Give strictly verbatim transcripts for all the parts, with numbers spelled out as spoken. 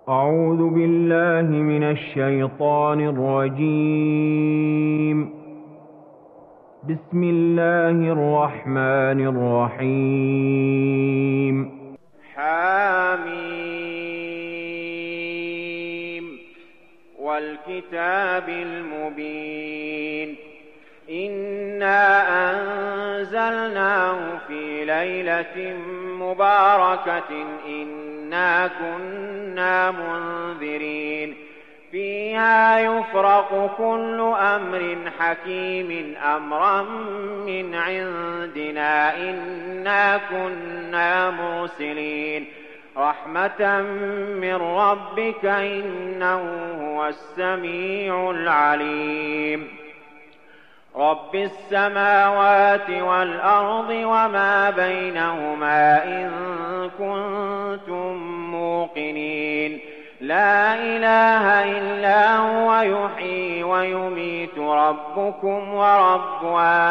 أعوذ بالله من الشيطان الرجيم. بسم الله الرحمن الرحيم. حاميم والكتاب المبين إنا أنزلناه في ليلة مباركة إنا كنا منذرين فيها يفرق كل أمر حكيم أمرا من عندنا إنا كنا مرسلين رحمة من ربك إنه هو السميع العليم. رب السماوات والأرض وما بينهما إن كنتم موقنين لا إله إلا هو يحيي ويميت ربكم ورب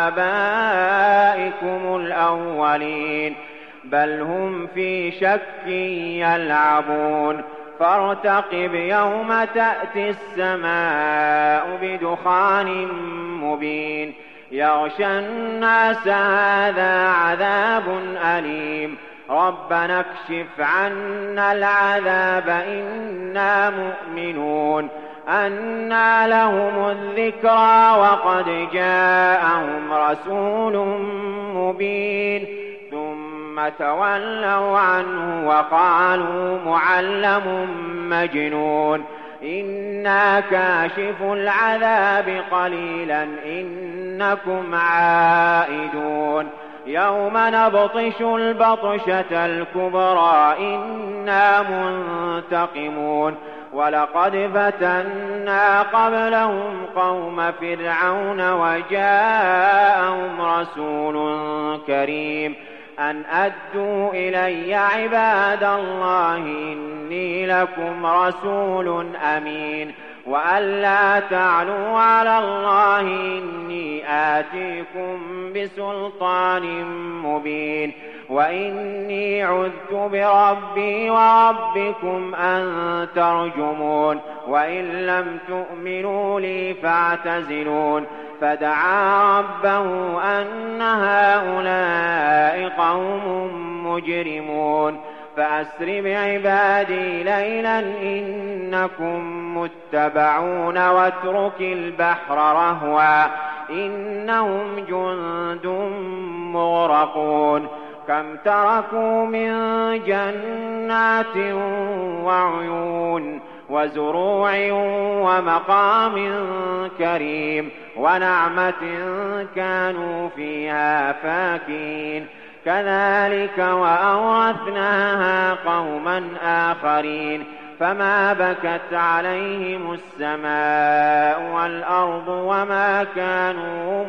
آبائكم الأولين بل هم في شك يلعبون فارتقب يوم تأتي السماء بدخان مبين يغشى الناس هذا عذاب أليم ربنا اكشف عنا العذاب إنا مؤمنون أنى لهم الذكرى وقد جاءهم رسول مبين ثم تولوا عنه وقالوا معلم مجنون إنا كاشف العذاب قليلا إنكم عائدون يوم نبطش البطشة الكبرى إنا منتقمون ولقد فتنا قبلهم قوم فرعون وجاءهم رسول كريم أن أدوا إلي عباد الله إني لكم رسول أمين وأن لا تعلوا على الله إني آتيكم بسلطان مبين وإني عذت بربي وربكم أن ترجمون وإن لم تؤمنوا لي فاعتزلون فدعا ربه أن هؤلاء قوم مجرمون فأسر بعبادي ليلا إنكم متبعون واترك البحر رهوا إنهم جند مغرقون كم تركوا من جنات وعيون وزروع ومقام كريم ونعمة كانوا فيها فاكهين كذلك وأورثناها قوما آخرين فما بكت عليهم السماء والأرض وما كانوا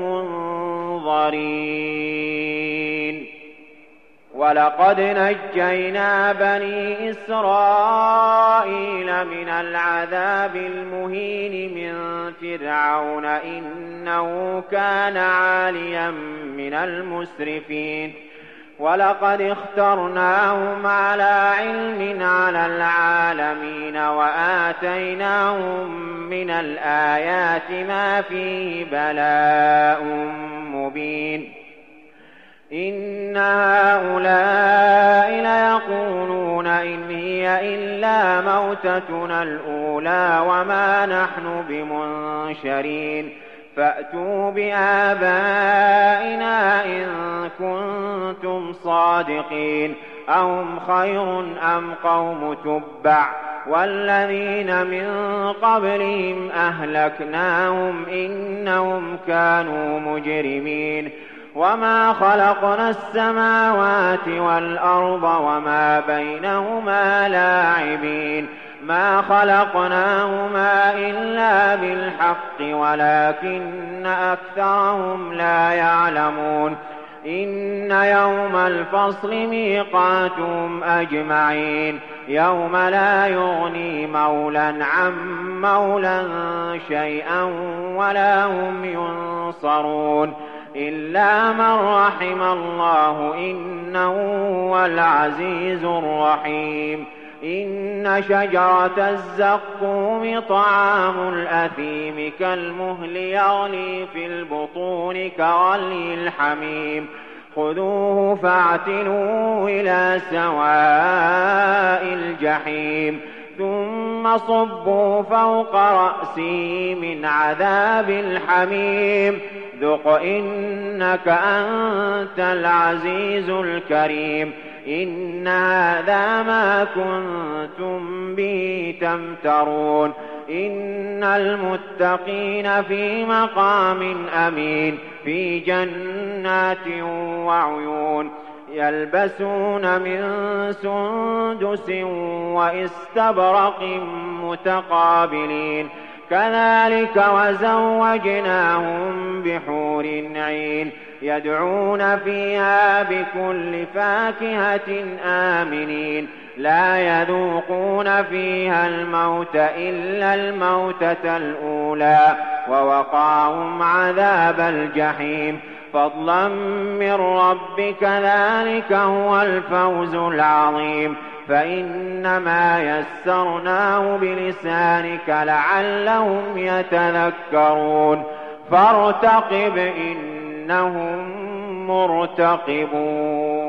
منظرين ولقد نجينا بني إسرائيل من العذاب المهين من فرعون إنه كان عاليا من المسرفين ولقد اخترناهم على علم على العالمين وآتيناهم من الآيات ما فيه بلاء مبين إن هؤلاء ليقولون إن هي إلا موتتنا الأولى وما نحن بمنشرين فأتوا بآبائنا إن كنتم صادقين أهم خير أم قوم تبع والذين من قبلهم أهلكناهم إنهم كانوا مجرمين وما خلقنا السماوات والأرض وما بينهما لاعبين ما خلقناهما إلا بالحق ولكن أكثرهم لا يعلمون إن يوم الفصل ميقاتهم أجمعين يوم لا يغني مولى عن مولى شيئا ولا هم ينصرون إلا من رحم الله إنه هو العزيز الرحيم إن شجرة الزقوم طعام الأثيم كالمهل يغلي في البطون كغلي الحميم خذوه فاعتلوه إلى سواء الجحيم ثم صبوا فوق رأسه من عذاب الحميم ذق إنك أنت العزيز الكريم إن هذا ما كنتم به تمترون إن المتقين في مقام أمين في جنات وعيون يلبسون من سندس واستبرق متقابلين كذلك وزوجناهم بحور عين يدعون فيها بكل فاكهة آمنين لا يذوقون فيها الموت إلا الموتة الأولى ووقاهم عذاب الجحيم فضلا من ربك ذلك هو الفوز العظيم فإنما يسرناه بلسانك لعلهم يتذكرون فارتقب إنهم مرتقبون.